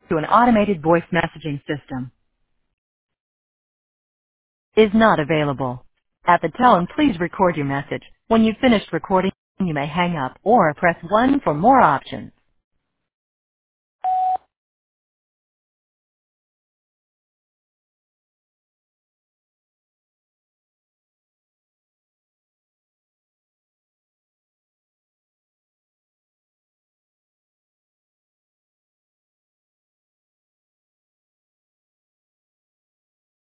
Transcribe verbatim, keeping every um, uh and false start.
to an automated voice messaging system is not available. At the tone, please record your message. When you've finished recording, you may hang up or press one for more options.